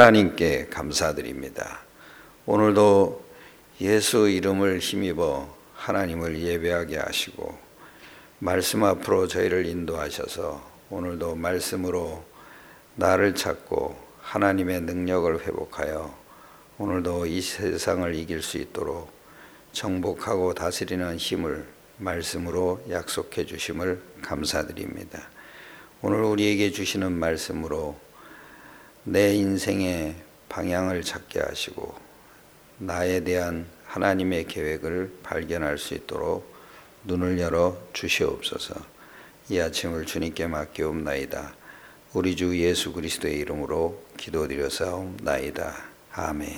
하나님께 감사드립니다. 오늘도 예수 이름을 힘입어 하나님을 예배하게 하시고 말씀 앞으로 저희를 인도하셔서 오늘도 말씀으로 나를 찾고 하나님의 능력을 회복하여 오늘도 이 세상을 이길 수 있도록 정복하고 다스리는 힘을 말씀으로 약속해 주심을 감사드립니다. 오늘 우리에게 주시는 말씀으로 내 인생의 방향을 찾게 하시고 나에 대한 하나님의 계획을 발견할 수 있도록 눈을 열어 주시옵소서. 이 아침을 주님께 맡기옵나이다. 우리 주 예수 그리스도의 이름으로 기도드려사옵나이다. 아멘.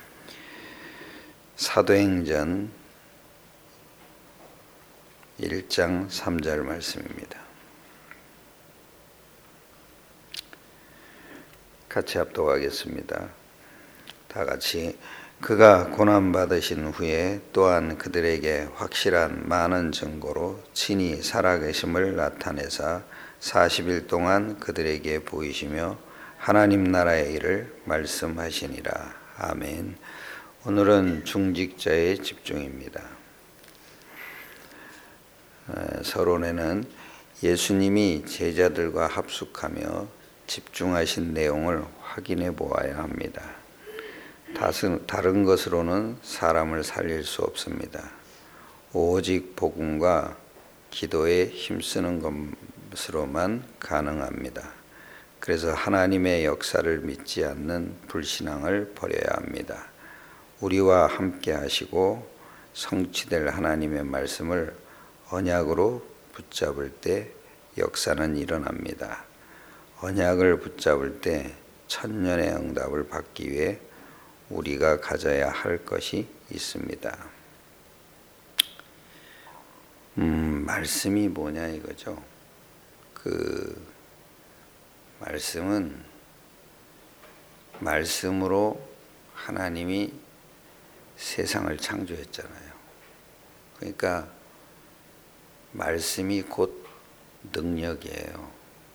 사도행전 1장 3절 말씀입니다. 같이 합독하겠습니다. 다 같이. 그가 고난받으신 후에 또한 그들에게 확실한 많은 증거로 친히 살아계심을 나타내사 40일 동안 그들에게 보이시며 하나님 나라의 일을 말씀하시니라. 아멘. 오늘은 중직자의 집중입니다. 서론에는 예수님이 제자들과 합숙하며 집중하신 내용을 확인해 보아야 합니다. 다른 것으로는 사람을 살릴 수 없습니다. 오직 복음과 기도에 힘쓰는 것으로만 가능합니다. 그래서 하나님의 역사를 믿지 않는 불신앙을 버려야 합니다. 우리와 함께 하시고 성취될 하나님의 말씀을 언약으로 붙잡을 때 역사는 일어납니다. 언약을 붙잡을 때 천년의 응답을 받기 위해 우리가 가져야 할 것이 있습니다. 말씀이 뭐냐 이거죠. 그 말씀은 말씀으로 하나님이 세상을 창조했잖아요. 그러니까 말씀이 곧 능력이에요.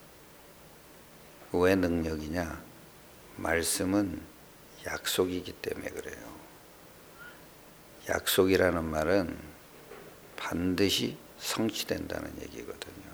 왜 능력이냐? 말씀은 약속이기 때문에 그래요. 약속이라는 말은 반드시 성취된다는 얘기거든요.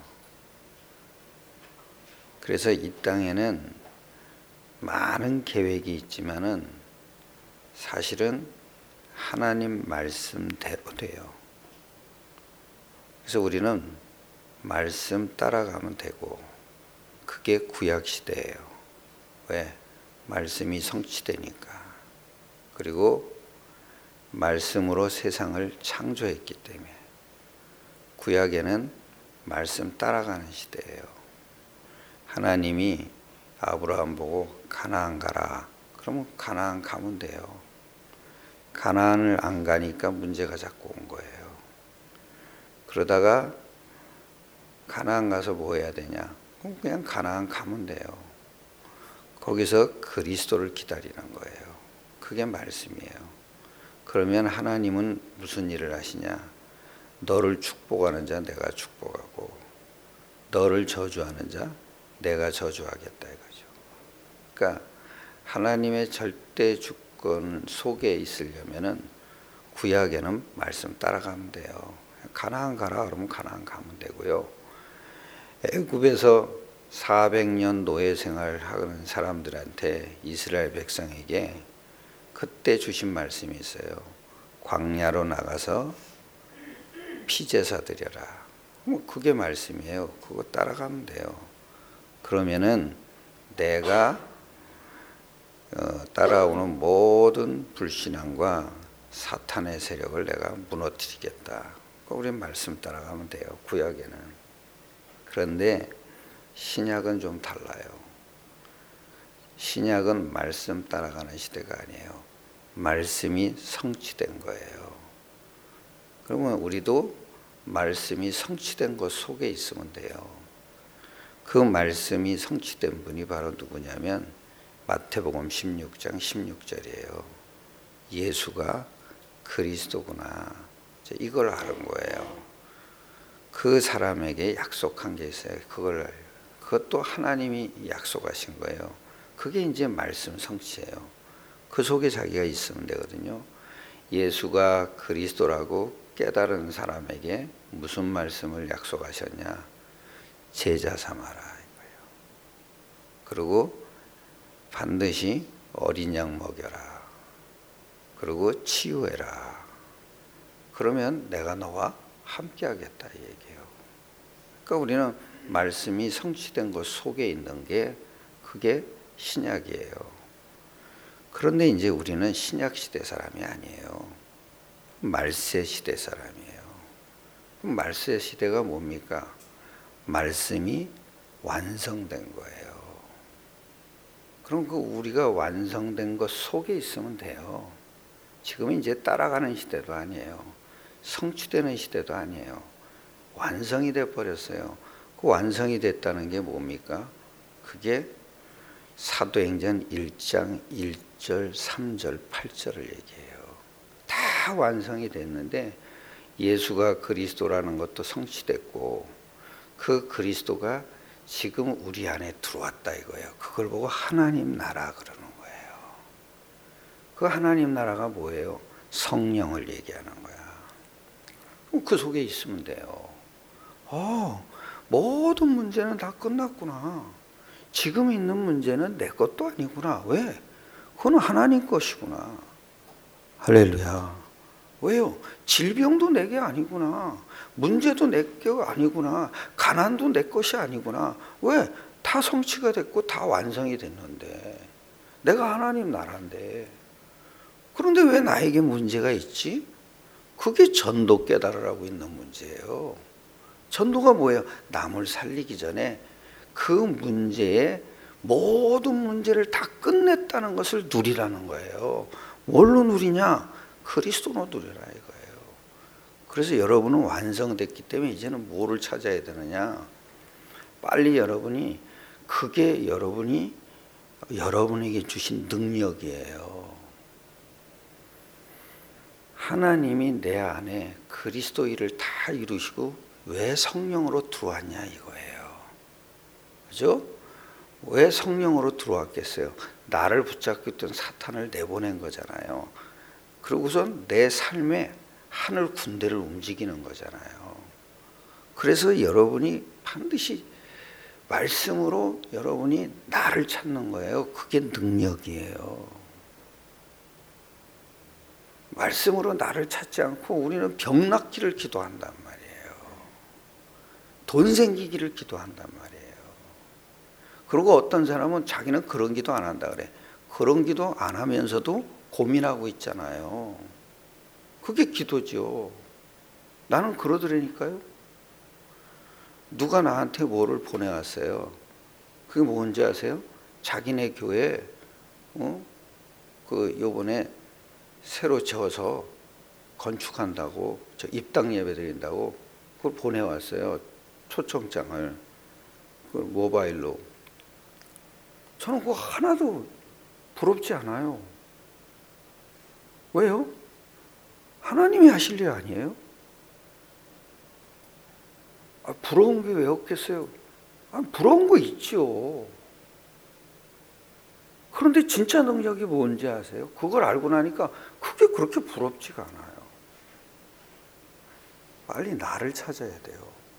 그래서 이 땅에는 많은 계획이 있지만은 사실은 하나님 말씀대로 돼요. 그래서 우리는 말씀 따라가면 되고 그게 구약 시대예요. 왜? 말씀이 성취되니까. 그리고 말씀으로 세상을 창조했기 때문에. 구약에는 말씀 따라가는 시대예요. 하나님이 아브라함 보고 가나안 가라. 그러면 가나안 가면 돼요. 가나안을 안 가니까 문제가 자꾸 온 거예요. 그러다가 가나안 가서 뭐 해야 되냐? 그냥 가나안 가면 돼요. 거기서 그리스도를 기다리는 거예요. 그게 말씀이에요. 그러면 하나님은 무슨 일을 하시냐? 너를 축복하는 자 내가 축복하고 너를 저주하는 자 내가 저주하겠다 이거죠. 그러니까 하나님의 절대 주권 속에 있으려면은 구약에는 말씀 따라가면 돼요. 가나안 가라 그러면 가나안 가면 되고요. 애굽에서 400년 노예 생활하는 사람들한테 이스라엘 백성에게 그때 주신 말씀이 있어요. 광야로 나가서 피제사 드려라. 뭐 그게 말씀이에요. 그거 따라가면 돼요. 그러면은 내가 따라오는 모든 불신앙과 사탄의 세력을 내가 무너뜨리겠다. 우리는 말씀 따라가면 돼요. 구약에는. 그런데 신약은 좀 달라요. 신약은 말씀 따라가는 시대가 아니에요. 말씀이 성취된 거예요. 그러면 우리도 말씀이 성취된 것 속에 있으면 돼요. 그 말씀이 성취된 분이 바로 누구냐면 마태복음 16장 16절이에요. 예수가 그리스도구나. 이걸 아는 거예요. 그 사람에게 약속한 게 있어요. 그것도 하나님이 약속하신 거예요. 그게 이제 말씀 성취예요. 그 속에 자기가 있으면 되거든요. 예수가 그리스도라고 깨달은 사람에게 무슨 말씀을 약속하셨냐? 제자 삼아라 이거예요. 그리고 반드시 어린 양 먹여라. 그리고 치유해라. 그러면 내가 너와 함께 하겠다 이 얘기예요. 그러니까 우리는 말씀이 성취된 것 속에 있는 게 그게 신약이에요. 그런데 이제 우리는 신약 시대 사람이 아니에요. 말세 시대 사람이에요. 그럼 말세 시대가 뭡니까? 말씀이 완성된 거예요. 그럼 그 우리가 완성된 것 속에 있으면 돼요. 지금은 이제 따라가는 시대도 아니에요. 성취되는 시대도 아니에요. 완성이 돼 버렸어요. 그 완성이 됐다는 게 뭡니까? 그게 사도행전 1장 1절, 3절, 8절을 얘기해요. 다 완성이 됐는데 예수가 그리스도라는 것도 성취됐고 그 그리스도가 지금 우리 안에 들어왔다 이거예요. 그걸 보고 하나님 나라 그러는 거예요. 그 하나님 나라가 뭐예요? 성령을 얘기하는 거야. 그 속에 있으면 돼요. 모든 문제는 다 끝났구나. 지금 있는 문제는 내 것도 아니구나. 왜? 그건 하나님 것이구나. 할렐루야. 왜요? 질병도 내게 아니구나. 문제도 내게 아니구나. 가난도 내 것이 아니구나. 왜? 다 성취가 됐고 다 완성이 됐는데. 내가 하나님 나라인데. 그런데 왜 나에게 문제가 있지? 그게 전도 깨달으라고 있는 문제예요. 전도가 뭐예요? 남을 살리기 전에 그 문제에 모든 문제를 다 끝냈다는 것을 누리라는 거예요. 뭘로 누리냐? 그리스도로 누리라 이거예요. 그래서 여러분은 완성됐기 때문에 이제는 뭐를 찾아야 되느냐? 빨리 여러분이 그게 여러분에게 주신 능력이에요. 하나님이 내 안에 그리스도 일을 다 이루시고 왜 성령으로 들어왔냐 이거예요. 그죠? 왜 성령으로 들어왔겠어요? 나를 붙잡고 있던 사탄을 내보낸 거잖아요. 그러고선 내 삶에 하늘 군대를 움직이는 거잖아요. 그래서 여러분이 반드시 말씀으로 여러분이 나를 찾는 거예요. 그게 능력이에요. 말씀으로 나를 찾지 않고 우리는 병 낫기를 기도한단 말이에요. 돈 생기기를 기도한단 말이에요. 그리고 어떤 사람은 자기는 그런 기도 안 한다 그래. 그런 기도 안 하면서도 고민하고 있잖아요. 그게 기도죠. 나는 그러더라니까요. 누가 나한테 뭐를 보내왔어요. 그게 뭔지 아세요? 자기네 교회 요번에 새로 지어서 건축한다고 저 입당 예배 드린다고 그걸 보내왔어요. 초청장을 그 모바일로. 저는 그거 하나도 부럽지 않아요. 왜요? 하나님이 하실 일 아니에요? 부러운 게 왜 없겠어요? 부러운 거 있죠. 그런데 진짜 능력이 뭔지 아세요? 그걸 알고 나니까 그게 그렇게 부럽지가 않아요. 빨리 나를 찾아야 돼요.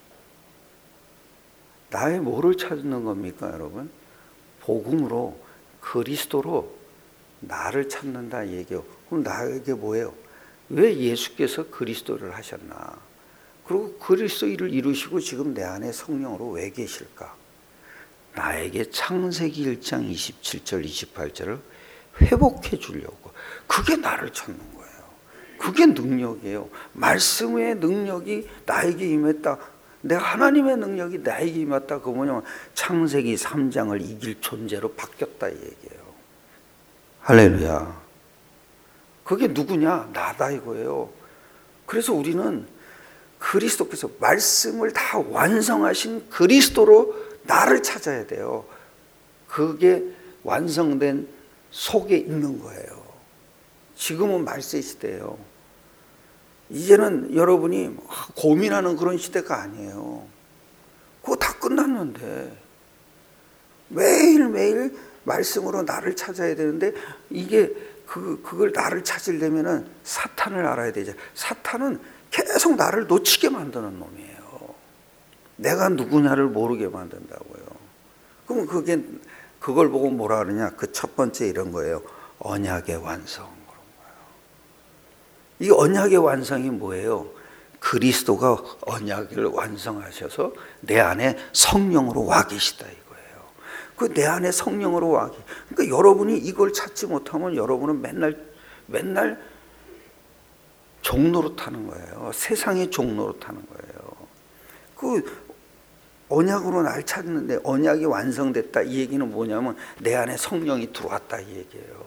나의 뭐를 찾는 겁니까, 여러분? 복음으로, 그리스도로 나를 찾는다 얘기요. 그럼 나에게 뭐예요? 왜 예수께서 그리스도를 하셨나? 그리고 그리스도 일을 이루시고 지금 내 안에 성령으로 왜 계실까? 나에게 창세기 1장 27절 28절을 회복해 주려고. 그게 나를 찾는 거예요. 그게 능력이에요. 말씀의 능력이 나에게 임했다. 내가 하나님의 능력이 나에게 임했다. 그거 뭐냐면 창세기 3장을 이길 존재로 바뀌었다 이 얘기예요. 할렐루야. 그게 누구냐? 나다 이거예요. 그래서 우리는 그리스도께서 말씀을 다 완성하신 그리스도로 나를 찾아야 돼요. 그게 완성된 속에 있는 거예요. 지금은 말세 시대예요. 이제는 여러분이 고민하는 그런 시대가 아니에요. 그거 다 끝났는데 매일매일 말씀으로 나를 찾아야 되는데 이게 그걸 나를 찾으려면은 사탄을 알아야 되죠. 사탄은 계속 나를 놓치게 만드는 놈이에요. 내가 누구냐를 모르게 만든다고요. 그럼 그걸 보고 뭐라 그러냐? 그 첫 번째 이런 거예요. 언약의 완성. 그런 거예요. 이 언약의 완성이 뭐예요? 그리스도가 언약을 완성하셔서 내 안에 성령으로 와 계시다 이거예요. 그 내 안에 성령으로 와 계시. 그러니까 여러분이 이걸 찾지 못하면 여러분은 맨날 종로로 타는 거예요. 세상의 종로로 타는 거예요. 그 언약으로 날 찾는데 언약이 완성됐다 이 얘기는 뭐냐면 내 안에 성령이 들어왔다 이 얘기예요.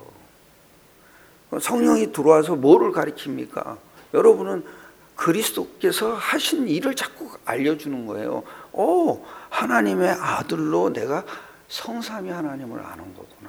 성령이 들어와서 뭐를 가리킵니까? 여러분은 그리스도께서 하신 일을 자꾸 알려주는 거예요. 하나님의 아들로 내가 성삼위 하나님을 아는 거구나.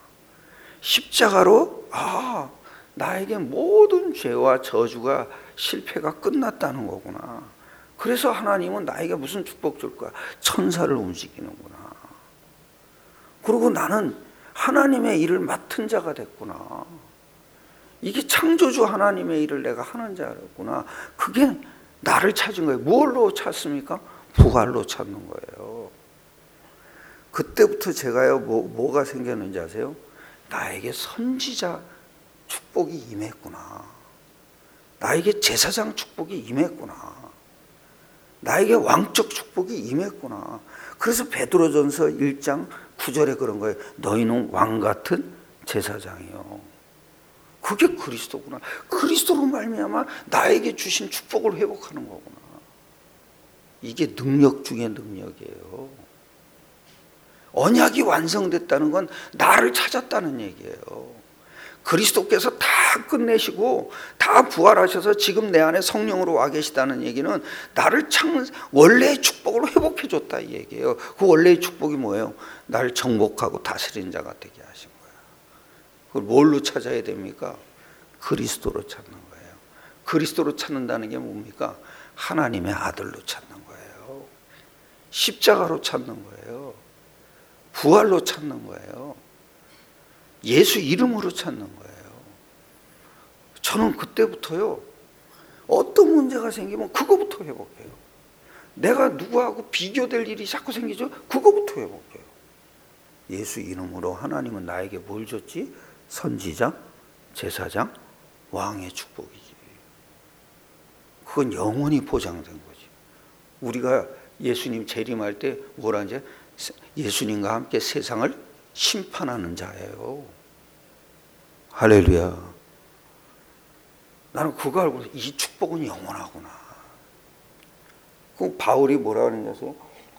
십자가로 나에게 모든 죄와 저주가 실패가 끝났다는 거구나. 그래서 하나님은 나에게 무슨 축복 줄 거야? 천사를 움직이는구나. 그리고 나는 하나님의 일을 맡은 자가 됐구나. 이게 창조주 하나님의 일을 내가 하는 자였구나. 그게 나를 찾은 거예요. 뭘로 찾습니까? 부활로 찾는 거예요. 그때부터 제가요 뭐가 생겼는지 아세요? 나에게 선지자 축복이 임했구나. 나에게 제사장 축복이 임했구나. 나에게 왕적 축복이 임했구나. 그래서 베드로전서 1장 9절에 그런 거예요. 너희는 왕 같은 제사장이요. 그게 그리스도구나. 그리스도로 말미암아 나에게 주신 축복을 회복하는 거구나. 이게 능력 중에 능력이에요. 언약이 완성됐다는 건 나를 찾았다는 얘기예요. 그리스도께서 다 끝내시고 다 부활하셔서 지금 내 안에 성령으로 와 계시다는 얘기는 나를 원래의 축복을 회복해 줬다 이 얘기예요. 그 원래의 축복이 뭐예요? 나를 정복하고 다스리는 자가 되게 하신 거예요. 그걸 뭘로 찾아야 됩니까? 그리스도로 찾는 거예요. 그리스도로 찾는다는 게 뭡니까? 하나님의 아들로 찾는 거예요. 십자가로 찾는 거예요. 부활로 찾는 거예요. 예수 이름으로 찾는 거예요. 저는 그때부터요, 어떤 문제가 생기면 그거부터 회복해요. 내가 누구하고 비교될 일이 자꾸 생기죠? 그거부터 회복해요. 예수 이름으로 하나님은 나에게 뭘 줬지? 선지자, 제사장, 왕의 축복이지. 그건 영원히 보장된 거지. 우리가 예수님 재림할 때 뭐라 하지? 예수님과 함께 세상을 심판하는 자예요. 할렐루야. 나는 그거 알고 이 축복은 영원하구나. 그 바울이 뭐라 하는지 아세요?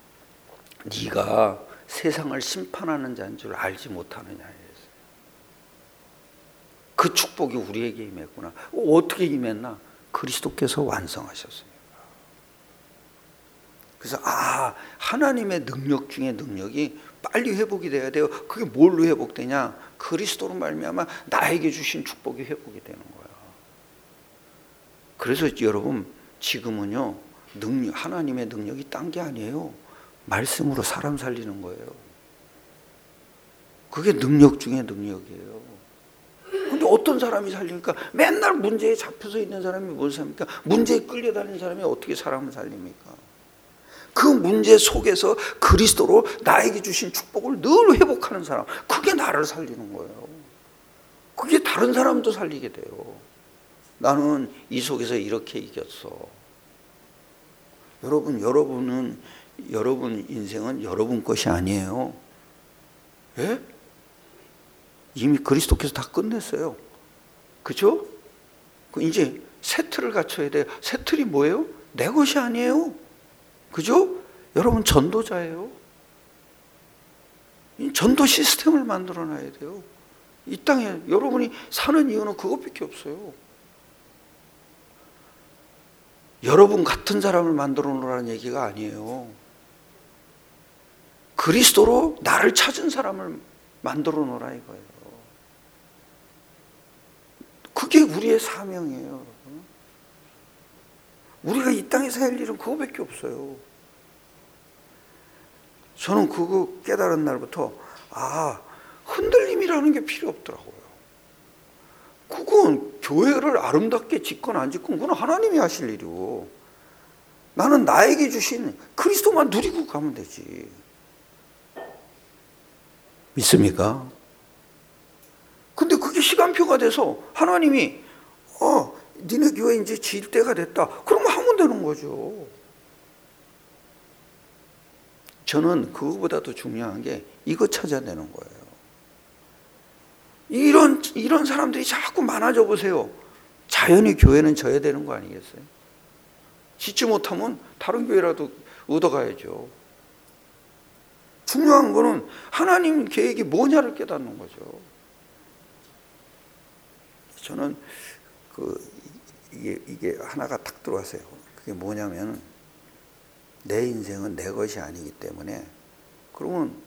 네가 세상을 심판하는 자인 줄 알지 못하느냐. 그 축복이 우리에게 임했구나. 어떻게 임했나? 그리스도께서 완성하셨습니다. 그래서 하나님의 능력 중에 능력이 빨리 회복이 돼야 돼요. 그게 뭘로 회복되냐? 그리스도로 말미암아 나에게 주신 축복이 회복이 되는 거야. 그래서 여러분 지금은요 하나님의 능력이 딴 게 아니에요. 말씀으로 사람 살리는 거예요. 그게 능력 중에 능력이에요. 근데 어떤 사람이 살립니까? 맨날 문제에 잡혀서 있는 사람이 뭘 삽니까? 문제에 끌려다니는 사람이 어떻게 사람을 살립니까? 그 문제 속에서 그리스도로 나에게 주신 축복을 늘 회복하는 사람, 그게 나를 살리는 거예요. 그게 다른 사람도 살리게 돼요. 나는 이 속에서 이렇게 이겼어. 여러분 인생은 여러분 것이 아니에요. 예? 이미 그리스도께서 다 끝냈어요. 그죠? 이제 새 틀을 갖춰야 돼요. 새 틀이 뭐예요? 내 것이 아니에요. 그죠? 여러분 전도자예요. 전도 시스템을 만들어 놔야 돼요. 이 땅에 여러분이 사는 이유는 그것밖에 없어요. 여러분 같은 사람을 만들어 놓으라는 얘기가 아니에요. 그리스도로 나를 찾은 사람을 만들어 놓으라 이거예요. 그게 우리의 사명이에요. 우리가 이 땅에서 할 일은 그거밖에 없어요. 저는 그거 깨달은 날부터 흔들림이라는 게 필요 없더라고요. 그건 교회를 아름답게 짓건 안 짓건 그건 하나님이 하실 일이고, 나는 나에게 주신 그리스도만 누리고 가면 되지. 믿습니까? 근데 그게 시간표가 돼서 하나님이 니네 교회 이제 지을 때가 됐다, 그러면 하면 되는 거죠. 저는 그거보다 더 중요한 게 이거 찾아내는 거예요. 이런 사람들이 자꾸 많아져 보세요. 자연히 교회는 져야 되는 거 아니겠어요? 짓지 못하면 다른 교회라도 얻어가야죠. 중요한 거는 하나님 계획이 뭐냐를 깨닫는 거죠. 저는 이게 하나가 딱 들어왔어요. 그게 뭐냐면, 내 인생은 내 것이 아니기 때문에 그러면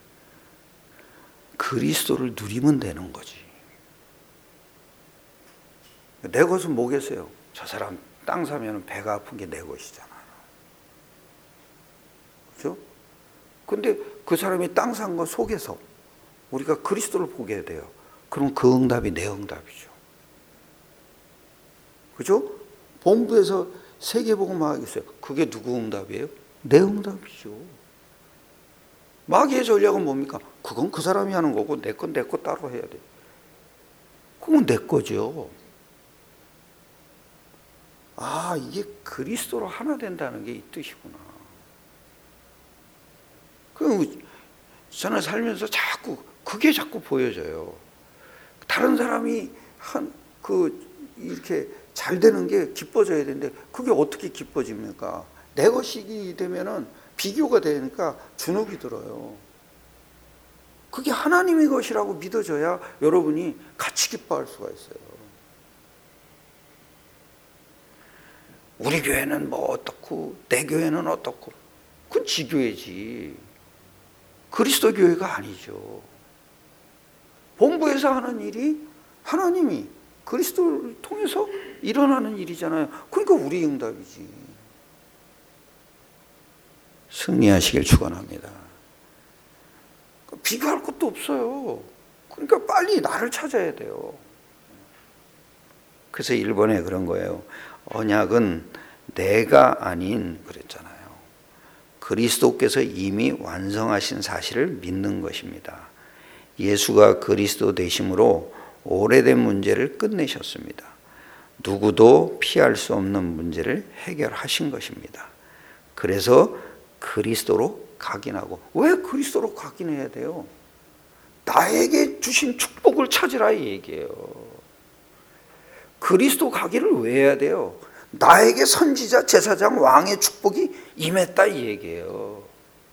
그리스도를 누리면 되는 거지. 내 것은 뭐겠어요? 저 사람 땅 사면 배가 아픈 게 내 것이잖아. 그렇죠? 근데 그 사람이 땅 산 거 속에서 우리가 그리스도를 보게 돼요. 그럼 그 응답이 내 응답이죠. 그죠? 본부에서 세계복음 하겠어요. 그게 누구 응답이에요? 내 응답이죠. 마귀의 전략은 뭡니까? 그건 그 사람이 하는 거고 내 건 내 거 따로 해야 돼. 그건 내 거죠. 이게 그리스도로 하나 된다는 게 이 뜻이구나. 저는 살면서 그게 자꾸 보여져요. 다른 사람이 이렇게 잘 되는 게 기뻐져야 되는데, 그게 어떻게 기뻐집니까? 내 것이 되면은 비교가 되니까 주눅이 들어요. 그게 하나님의 것이라고 믿어져야 여러분이 같이 기뻐할 수가 있어요. 우리 교회는 뭐 어떻고 내 교회는 어떻고, 그건 지 교회지 그리스도 교회가 아니죠. 본부에서 하는 일이 하나님이 그리스도를 통해서 일어나는 일이잖아요. 그러니까 우리 응답이지. 승리하시길 축원합니다. 비교할 것도 없어요. 그러니까 빨리 나를 찾아야 돼요. 그래서 일본에 그런 거예요. 언약은 내가 아닌, 그랬잖아요. 그리스도께서 이미 완성하신 사실을 믿는 것입니다. 예수가 그리스도 되심으로 오래된 문제를 끝내셨습니다. 누구도 피할 수 없는 문제를 해결하신 것입니다. 그래서 그리스도로 각인하고. 왜 그리스도로 각인해야 돼요? 나에게 주신 축복을 찾으라 이 얘기예요. 그리스도 각인을 왜 해야 돼요? 나에게 선지자, 제사장, 왕의 축복이 임했다 이 얘기예요.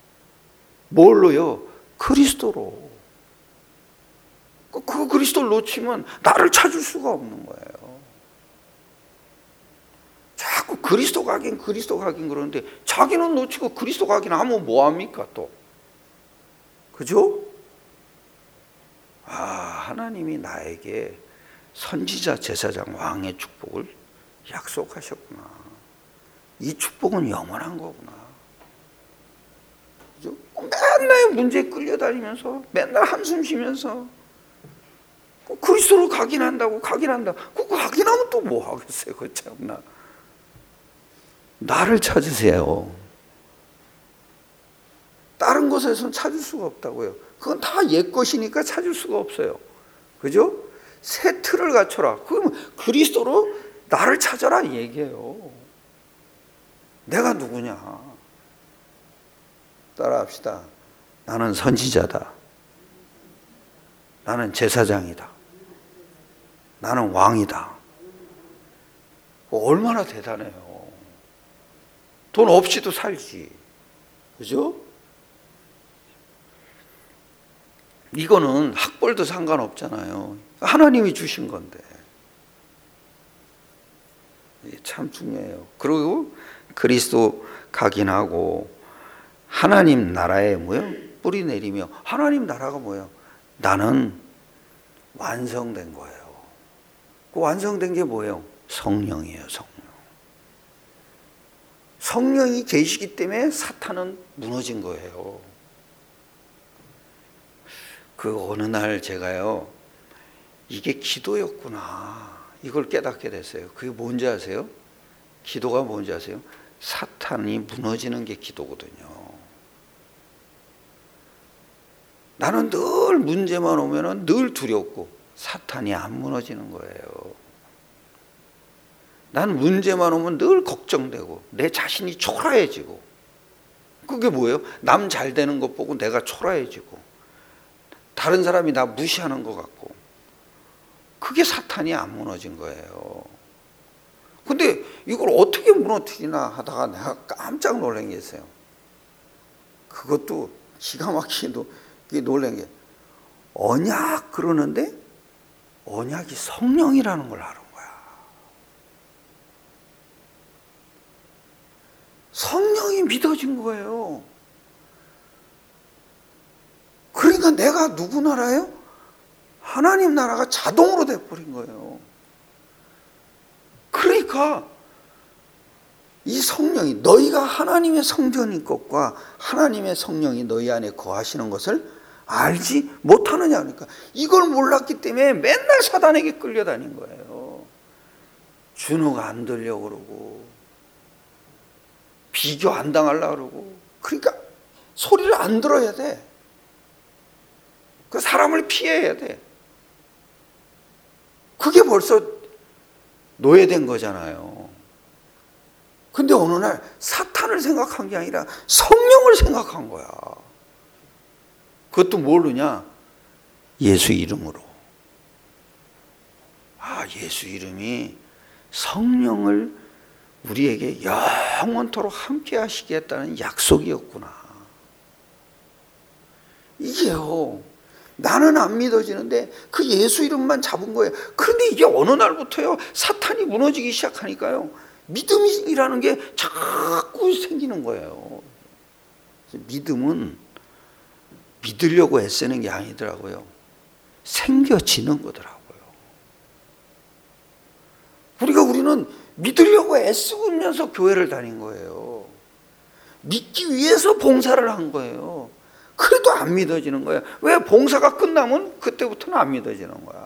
뭘로요? 그리스도로. 그 그리스도를 놓치면 나를 찾을 수가 없는 거예요. 자꾸 그리스도 각인 그러는데 자기는 놓치고 그리스도 각인하면 뭐합니까 또? 그죠? 하나님이 나에게 선지자, 제사장, 왕의 축복을 약속하셨구나. 이 축복은 영원한 거구나. 그죠? 맨날 문제에 끌려다니면서 맨날 한숨 쉬면서 그리스도로 각인한다. 그거 각인하면 또 뭐 하겠어요? 그 참나. 나를 찾으세요. 다른 곳에서는 찾을 수가 없다고요. 그건 다 옛 것이니까 찾을 수가 없어요. 그죠? 새 틀을 갖춰라. 그러면 그리스도로 나를 찾아라 이 얘기예요. 내가 누구냐? 따라합시다. 나는 선지자다. 나는 제사장이다. 나는 왕이다. 얼마나 대단해요. 돈 없이도 살지. 그죠? 이거는 학벌도 상관없잖아요. 하나님이 주신 건데. 이게 참 중요해요. 그리고 그리스도 각인하고 하나님 나라에 뭐요? 뿌리 내리며. 하나님 나라가 뭐예요? 나는 완성된 거예요. 그 완성된 게 뭐예요? 성령이에요, 성령. 성령이 계시기 때문에 사탄은 무너진 거예요. 그 어느 날 제가요, 이게 기도였구나, 이걸 깨닫게 됐어요. 그게 뭔지 아세요? 기도가 뭔지 아세요? 사탄이 무너지는 게 기도거든요. 나는 늘 문제만 오면은 늘 두렵고 사탄이 안 무너지는 거예요. 나는 문제만 오면 늘 걱정되고 내 자신이 초라해지고, 그게 뭐예요? 남 잘 되는 것 보고 내가 초라해지고 다른 사람이 나 무시하는 것 같고, 그게 사탄이 안 무너진 거예요. 근데 이걸 어떻게 무너뜨리나 하다가 내가 깜짝 놀란 게 있어요. 그것도 기가 막히게 놀란 게, 언약 그러는데 언약이 성령이라는 걸 알은 거야. 성령이 믿어진 거예요. 그러니까 내가 누구 나라예요? 하나님 나라가 자동으로 돼버린 거예요. 그러니까 이 성령이, 너희가 하나님의 성전인 것과 하나님의 성령이 너희 안에 거하시는 것을 알지 못하느냐. 그러니까 이걸 몰랐기 때문에 맨날 사단에게 끌려다닌 거예요. 준우가 안 들려고 그러고 비교 안 당하려고 그러고, 그러니까 소리를 안 들어야 돼. 그 사람을 피해야 돼. 그게 벌써 노예된 거잖아요. 근데 어느 날 사탄을 생각한 게 아니라 성령을 생각한 거야. 그것도 모르냐? 예수 이름으로. 아, 예수 이름이 성령을 우리에게 영원토록 함께 하시겠다는 약속이었구나. 이게요, 나는 안 믿어지는데 그 예수 이름만 잡은 거예요. 그런데 이게 어느 날부터요, 사탄이 무너지기 시작하니까요, 믿음이라는 게 자꾸 생기는 거예요. 믿음은 믿으려고 애쓰는 게 아니더라고요. 생겨지는 거더라고요. 우리는 믿으려고 애쓰면서 교회를 다닌 거예요. 믿기 위해서 봉사를 한 거예요. 그래도 안 믿어지는 거야. 왜? 봉사가 끝나면 그때부터는 안 믿어지는 거야.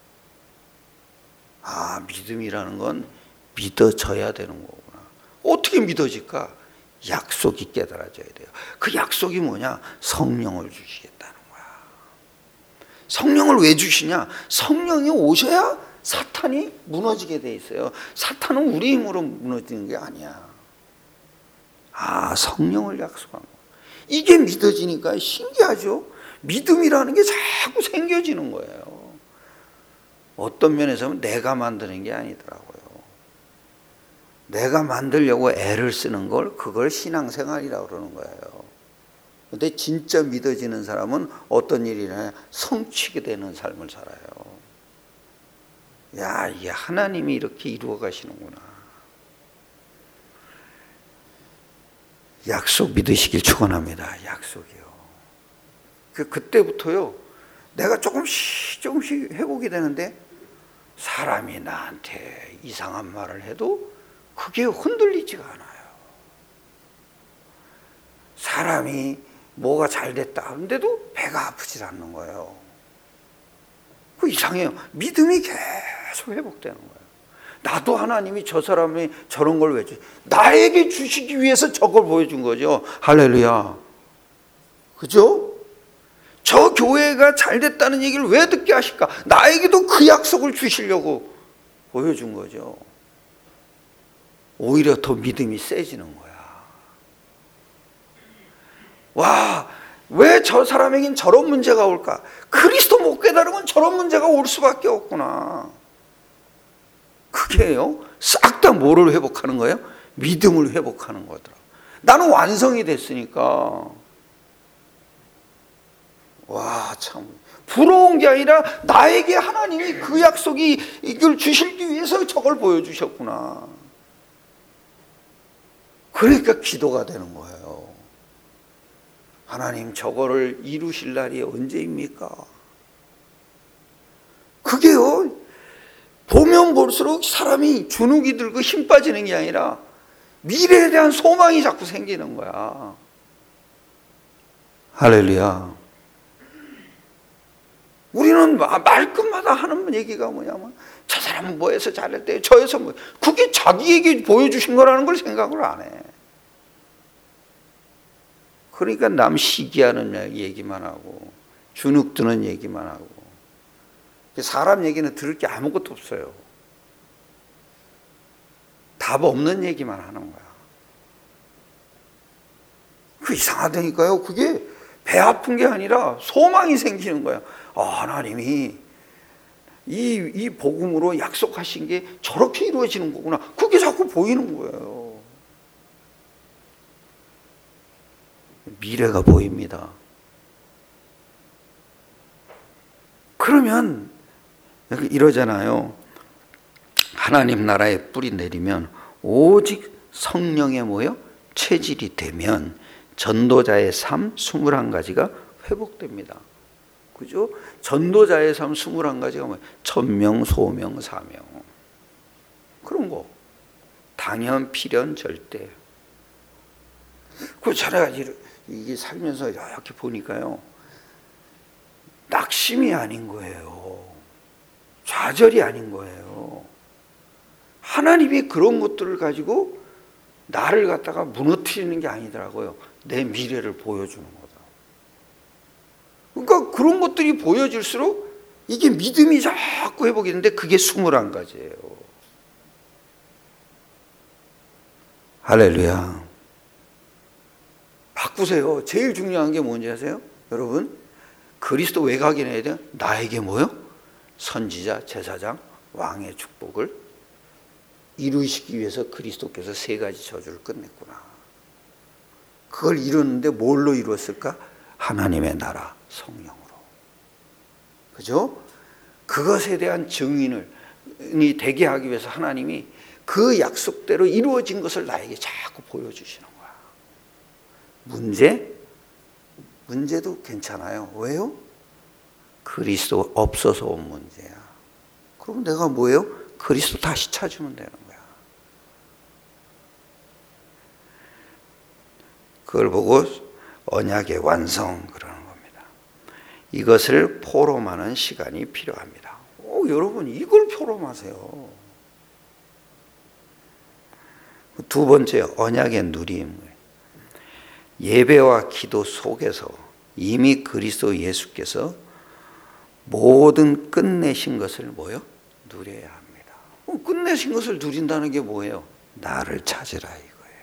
아, 믿음이라는 건 믿어져야 되는 거구나. 어떻게 믿어질까? 약속이 깨달아져야 돼요. 그 약속이 뭐냐? 성령을 주시겠다는 거야. 성령을 왜 주시냐? 성령이 오셔야 사탄이 무너지게 돼 있어요. 사탄은 우리 힘으로 무너지는 게 아니야. 아, 성령을 약속한 거야. 이게 믿어지니까 신기하죠? 믿음이라는 게 자꾸 생겨지는 거예요. 어떤 면에서는 내가 만드는 게 아니더라고요. 내가 만들려고 애를 쓰는 걸, 그걸 신앙생활이라고 그러는 거예요. 근데 진짜 믿어지는 사람은 어떤 일이냐? 성취게 되는 삶을 살아요. 야, 이게 하나님이 이렇게 이루어 가시는구나. 약속 믿으시길 축원합니다. 약속이요. 그때부터요, 내가 조금씩 회복이 되는데, 사람이 나한테 이상한 말을 해도 그게 흔들리지가 않아요. 사람이 뭐가 잘 됐다 하는데도 배가 아프지 않는 거예요. 그 이상해요. 믿음이 계속 회복되는 거예요. 나도 하나님이 저 사람이 저런 걸 왜 주? 나에게 주시기 위해서 저걸 보여준 거죠. 할렐루야. 그죠? 저 교회가 잘 됐다는 얘기를 왜 듣게 하실까? 나에게도 그 약속을 주시려고 보여준 거죠. 오히려 더 믿음이 세지는 거야. 와, 왜 저 사람에겐 저런 문제가 올까? 그리스도 못 깨달으면 저런 문제가 올 수밖에 없구나. 그게요, 싹 다 뭐를 회복하는 거예요? 믿음을 회복하는 거더라. 나는 완성이 됐으니까. 와, 참 부러운 게 아니라 나에게 하나님이 그 약속이 이걸 주시기 위해서 저걸 보여주셨구나. 그러니까 기도가 되는 거예요. 하나님, 저거를 이루실 날이 언제입니까? 그게요, 보면 볼수록 사람이 주눅이 들고 힘 빠지는 게 아니라 미래에 대한 소망이 자꾸 생기는 거야. 할렐루야. 우리는 말끝마다 하는 얘기가 뭐냐면 저 사람은 뭐해서 잘했대요, 저해서 뭐. 그게 자기에게 보여주신 거라는 걸 생각을 안 해. 그러니까 남 시기하는 얘기만 하고 주눅 드는 얘기만 하고 사람 얘기는 들을 게 아무것도 없어요. 답 없는 얘기만 하는 거야. 그 이상하다니까요. 그게 배 아픈 게 아니라 소망이 생기는 거야. 하나님이 이 복음으로 약속하신 게 저렇게 이루어지는 거구나. 그게 자꾸 보이는 거예요. 미래가 보입니다. 그러면 이러잖아요. 하나님 나라의 뿌리 내리면 오직 성령의 뭐요? 체질이 되면 전도자의 삶 21가지가 회복됩니다. 그죠? 전도자의 삶 21가지가 뭐예요? 천명, 소명, 사명. 그런 거. 당연, 필연, 절대. 그 제가 이게 살면서 이렇게 보니까요. 낙심이 아닌 거예요. 좌절이 아닌 거예요. 하나님이 그런 것들을 가지고 나를 갖다가 무너뜨리는 게 아니더라고요. 내 미래를 보여주는 거다. 그러니까 그런 것들이 보여질수록 이게 믿음이 자꾸 회복이 되는데 그게 21가지예요. 할렐루야. 바꾸세요. 제일 중요한 게 뭔지 아세요? 여러분, 그리스도 외곽에 내야 돼요. 나에게 뭐요? 선지자, 제사장, 왕의 축복을 이루시기 위해서 그리스도께서 3가지 저주를 끝냈구나. 그걸 이루는데 뭘로 이루었을까? 하나님의 나라, 성령으로. 그죠? 그것에 대한 증인이 되게 하기 위해서 하나님이 그 약속대로 이루어진 것을 나에게 자꾸 보여주시는 거야. 문제도 괜찮아요. 왜요? 그리스도 없어서 온 문제야. 그럼 내가 뭐예요? 그리스도 다시 찾으면 되는 거야. 그걸 보고 언약의 완성 그러는 겁니다. 이것을 포럼하는 시간이 필요합니다. 여러분 이걸 포럼하세요. 2번째, 언약의 누림. 예배와 기도 속에서 이미 그리스도 예수께서 모든 끝내신 것을 뭐요? 누려야 합니다. 끝내신 것을 누린다는 게 뭐예요? 나를 찾으라 이거예요.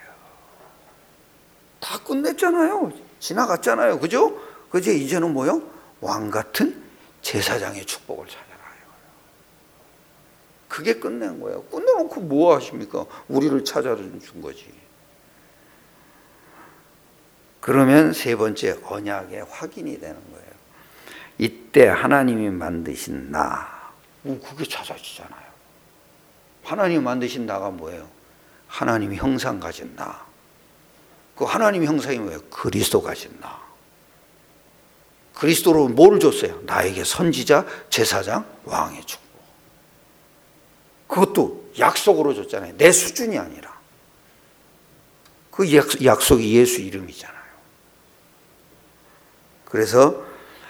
다 끝냈잖아요. 지나갔잖아요. 그죠? 그죠? 이제는 뭐요? 왕 같은 제사장의 축복을 찾아라 이거예요. 그게 끝낸 거예요. 끝내놓고 뭐 하십니까? 우리를 찾아준 거지. 그러면 3번째, 언약의 확인이 되는 거예요. 이때 하나님이 만드신 나, 그게 찾아지잖아요. 하나님이 만드신 나가 뭐예요? 하나님이 형상 가진 나. 그 하나님 형상이 뭐예요? 그리스도 가진 나. 그리스도로 뭘 줬어요? 나에게 선지자, 제사장, 왕의 축복. 그것도 약속으로 줬잖아요. 내 수준이 아니라. 그 약속이 예수 이름이잖아요. 그래서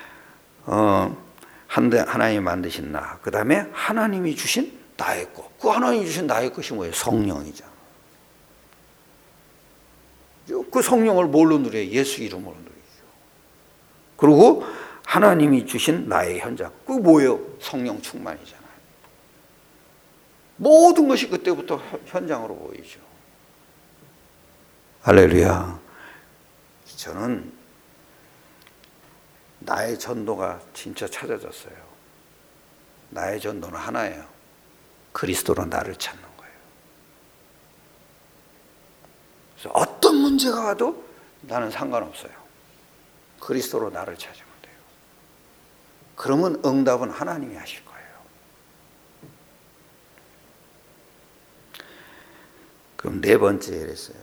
하나님이 만드신 나, 그 다음에 하나님이 주신 나의 것. 그 하나님이 주신 나의 것이 뭐예요? 성령이잖아. 그 성령을 뭘로 누려요? 예수 이름으로 누리죠. 그리고 하나님이 주신 나의 현장. 그게 뭐예요? 성령 충만이잖아요. 모든 것이 그때부터 현장으로 보이죠. 할렐루야. 저는 나의 전도가 진짜 찾아졌어요. 나의 전도는 하나예요. 그리스도로 나를 찾는 거예요. 그래서 어떤 문제가 와도 나는 상관없어요. 그리스도로 나를 찾으면 돼요. 그러면 응답은 하나님이 하실 거예요. 그럼 4번째 이랬어요.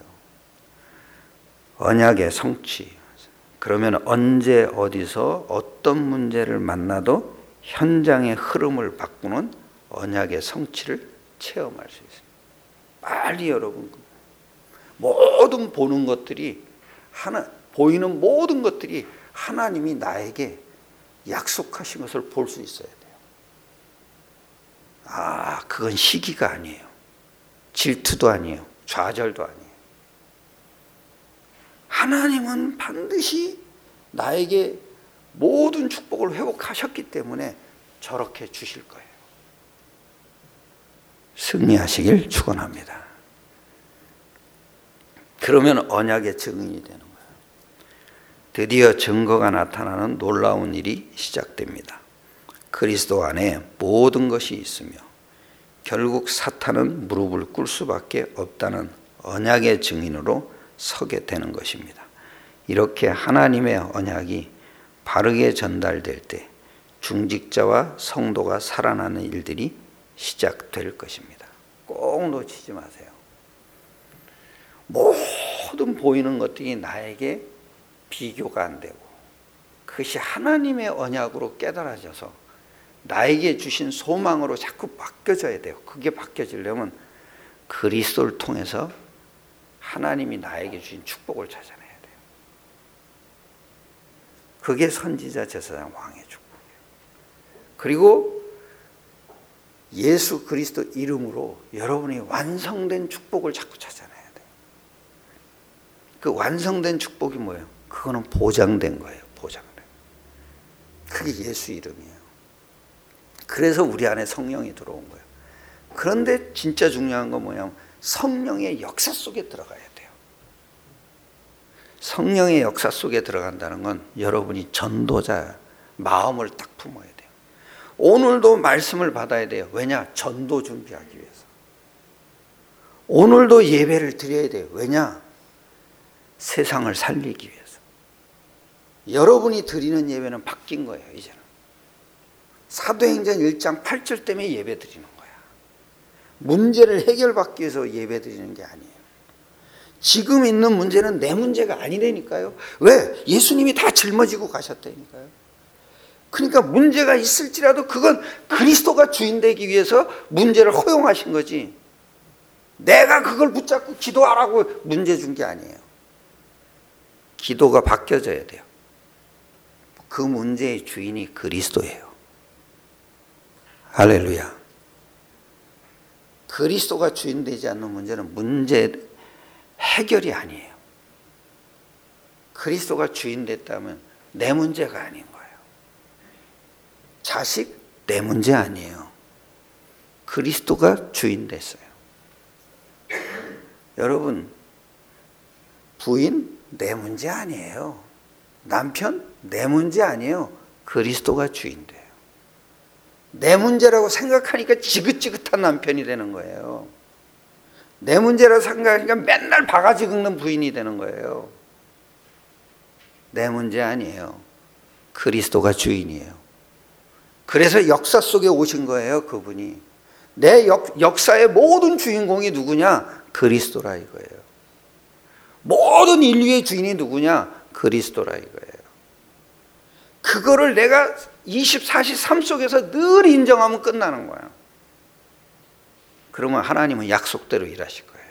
언약의 성취. 그러면 언제 어디서 어떤 문제를 만나도 현장의 흐름을 바꾸는 언약의 성취를 체험할 수 있습니다. 빨리 여러분, 모든 보는 것들이 보이는 모든 것들이 하나님이 나에게 약속하신 것을 볼 수 있어야 돼요. 그건 시기가 아니에요. 질투도 아니에요. 좌절도 아니에요. 하나님은 반드시 나에게 모든 축복을 회복하셨기 때문에 저렇게 주실 거예요. 승리하시길 축원합니다. 그러면 언약의 증인이 되는 거예요. 드디어 증거가 나타나는 놀라운 일이 시작됩니다. 그리스도 안에 모든 것이 있으며 결국 사탄은 무릎을 꿇을 수밖에 없다는 언약의 증인으로 서게 되는 것입니다. 이렇게 하나님의 언약이 바르게 전달될 때 중직자와 성도가 살아나는 일들이 시작될 것입니다. 꼭 놓치지 마세요. 모든 보이는 것들이 나에게 비교가 안 되고 그것이 하나님의 언약으로 깨달아져서 나에게 주신 소망으로 자꾸 바뀌어져야 돼요. 그게 바뀌어지려면 그리스도를 통해서 하나님이 나에게 주신 축복을 찾아내야 돼요. 그게 선지자, 제사장, 왕의 축복이에요. 그리고 예수 그리스도 이름으로 여러분이 완성된 축복을 자꾸 찾아내야 돼요. 그 완성된 축복이 뭐예요? 그거는 보장된 거예요. 보장된. 그게 예수 이름이에요. 그래서 우리 안에 성령이 들어온 거예요. 그런데 진짜 중요한 건 뭐냐면 성령의 역사 속에 들어가야 돼요. 성령의 역사 속에 들어간다는 건 여러분이 전도자 마음을 딱 품어야 돼요. 오늘도 말씀을 받아야 돼요. 왜냐? 전도 준비하기 위해서. 오늘도 예배를 드려야 돼요. 왜냐? 세상을 살리기 위해서. 여러분이 드리는 예배는 바뀐 거예요. 이제는 사도행전 1장 8절 때문에 예배 드리는 거야. 문제를 해결받기 위해서 예배 드리는 게 아니에요. 지금 있는 문제는 내 문제가 아니라니까요. 왜? 예수님이 다 짊어지고 가셨다니까요. 그러니까 문제가 있을지라도 그건 그리스도가 주인 되기 위해서 문제를 허용하신 거지, 내가 그걸 붙잡고 기도하라고 문제 준 게 아니에요. 기도가 바뀌어져야 돼요. 그 문제의 주인이 그리스도예요. 할렐루야. 그리스도가 주인 되지 않는 문제는 문제 해결이 아니에요. 그리스도가 주인 됐다면 내 문제가 아닌 거예요. 자식 내 문제 아니에요. 그리스도가 주인 됐어요. 여러분, 부인 내 문제 아니에요. 남편 내 문제 아니에요. 그리스도가 주인 돼요. 내 문제라고 생각하니까 지긋지긋한 남편이 되는 거예요. 내 문제라고 생각하니까 맨날 바가지 긁는 부인이 되는 거예요. 내 문제 아니에요. 그리스도가 주인이에요. 그래서 역사 속에 오신 거예요. 그분이. 내 역사의 모든 주인공이 누구냐? 그리스도라 이거예요. 모든 인류의 주인이 누구냐? 그리스도라 이거예요. 그거를 내가 24시 삶 속에서 늘 인정하면 끝나는 거야. 그러면 하나님은 약속대로 일하실 거예요.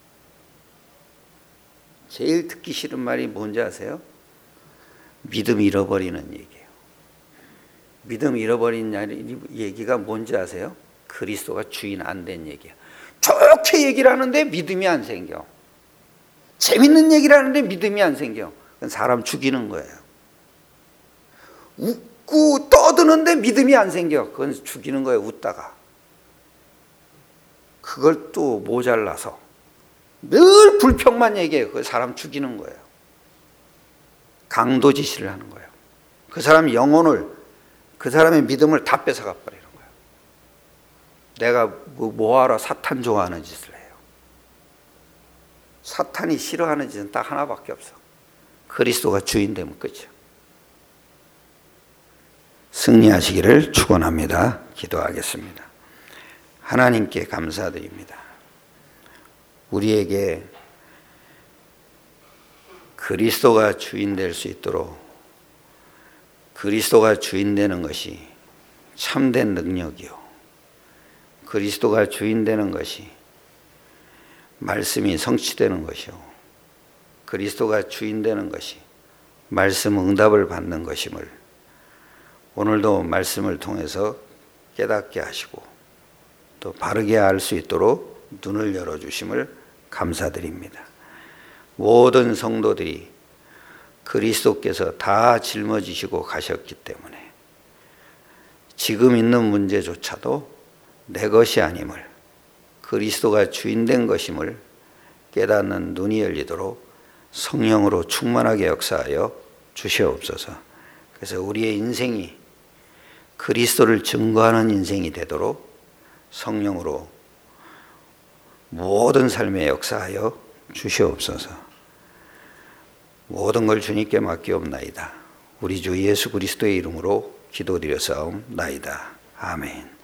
제일 듣기 싫은 말이 뭔지 아세요? 믿음 잃어버리는 얘기예요. 믿음 잃어버린 얘기가 뭔지 아세요? 그리스도가 주인 안 된 얘기예요. 좋게 얘기를 하는데 믿음이 안 생겨. 재밌는 얘기를 하는데 믿음이 안 생겨. 그건 사람 죽이는 거예요. 웃고 떠드는데 믿음이 안 생겨. 그건 죽이는 거예요. 웃다가. 그걸 또 모자라서 늘 불평만 얘기해요. 그 사람 죽이는 거예요. 강도짓을 하는 거예요. 그 사람 영혼을, 그 사람의 믿음을 다 뺏어가 버리는 거예요. 내가 뭐하러 사탄 좋아하는 짓을 해요. 사탄이 싫어하는 짓은 딱 하나밖에 없어. 그리스도가 주인 되면 끝이야. 승리하시기를 축원합니다. 기도하겠습니다. 하나님께 감사드립니다. 우리에게 그리스도가 주인 될 수 있도록, 그리스도가 주인 되는 것이 참된 능력이요, 그리스도가 주인 되는 것이 말씀이 성취되는 것이요, 그리스도가 주인 되는 것이 말씀 응답을 받는 것임을 오늘도 말씀을 통해서 깨닫게 하시고 또 바르게 알 수 있도록 눈을 열어주심을 감사드립니다. 모든 성도들이 그리스도께서 다 짊어지시고 가셨기 때문에 지금 있는 문제조차도 내 것이 아님을, 그리스도가 주인된 것임을 깨닫는 눈이 열리도록 성령으로 충만하게 역사하여 주시옵소서. 그래서 우리의 인생이 그리스도를 증거하는 인생이 되도록 성령으로 모든 삶에 역사하여 주시옵소서. 모든 걸 주님께 맡기옵나이다. 우리 주 예수 그리스도의 이름으로 기도드려 싸움나이다. 아멘.